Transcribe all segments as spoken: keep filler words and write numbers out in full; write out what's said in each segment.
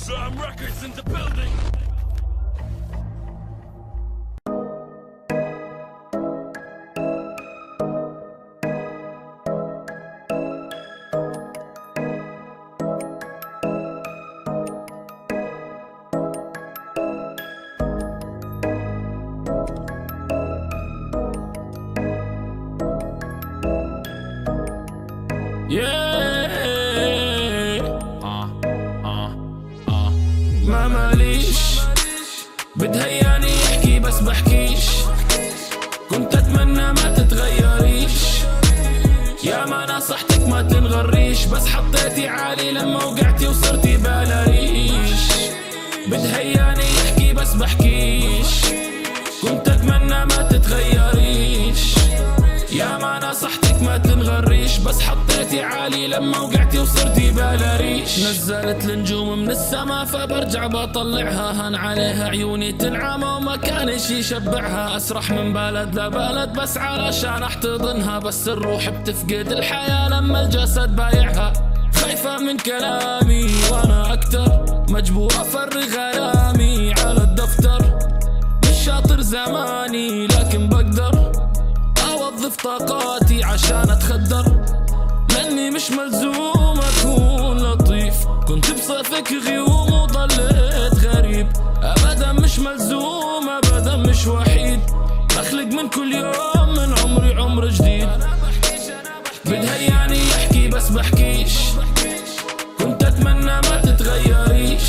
Sam Records in the building. Yeah. آه آه آه ما ماليش بدهياني يحكي بس بحكيش. كنت أتمنى ما تتغيريش، يا ما نصحتك ما تنغريش، بس حطيتي عالي لما وقعتي وصرتي بالاريش. بدهياني يحكي بس بحكيش، كنت أتمنى ما تتغيريش، يا ما نصحتك ما تنغريش، بس حطيتي عالي لما وقعتي وصرتي بالاريش. نزلت النجوم من السما فبرجع بطلعها، هان عليها عيوني تنعمى وما كان شي يشبعها. اسرح من بلد لبلد بس علشان احتضنها، بس الروح بتفقد الحياة لما الجسد بايعها. خايفة من كلامي وانا اكتر، مجبور افرغ غرامي على الدفتر. مش شاطر زماني لكن بقدر اوظف طاقاتي عشان اتخدر، لاني مش ملزوم اكون لطيف. كنت بصفك غيوم وضليت غريب، ابدا مش ملزوم ابدا مش وحيد. بخلق من كل يوم من عمري عمر جديد. بدهياني يحكي بس بحكيش، كنت اتمنى ما تتغيريش،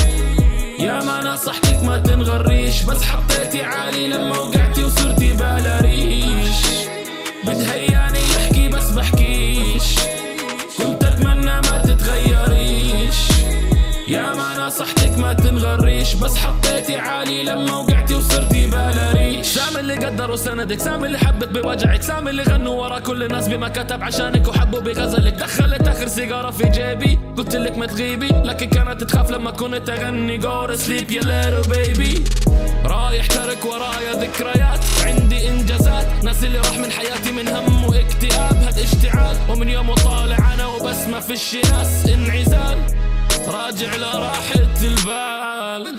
يا ما نصحتك ما تنغريش، بس حطيتي عالي لما وقعتي وصرتي بالاريش. بدهياني يحكي بس بحكيش، كنت اتمنى ما تتغيريش، يا ما نصحتك ما تنغريش، بس حطيتي عالي لما وقعتي وصرتي بالاريش. سام اللي قدر وسندك، سام اللي حبت بوجعك، سام اللي غنوا ورا كل الناس بما كتب عشانك وحبوا بغزلك. دخلت اخر سيجاره في جيبي، قلت لك ما تغيبي، لكن كانت تخاف لما كنت اغني go to sleep يا little baby. رايح ترك ورايا ذكريات، عندي انجازات، ناس اللي راح من حياتي من هم واكتئاب هاد اشتعال. ومن يوم وطالع انا وبس ما فيش ناس، انعزال راجع لراحة البال.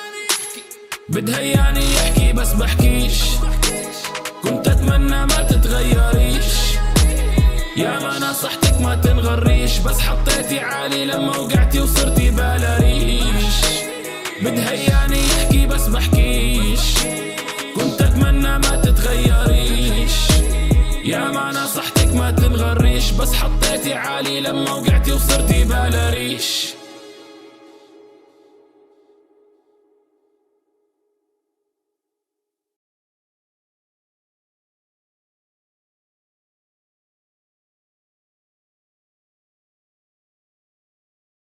بدهياني يحكي بس بحكيش، كنت اتمنى ما تتغيريش، يا ما نصحتك ما تنغريش، بس حطيتي عالي لما وقعتي وصرتي بالاريش. بدهياني يحكي بس بحكيش، كنت اتمنى ما تتغيريش، يا ما نصحتك ما تنغريش، بس حطيتي عالي لما وقعتي وصرتي بالاريش.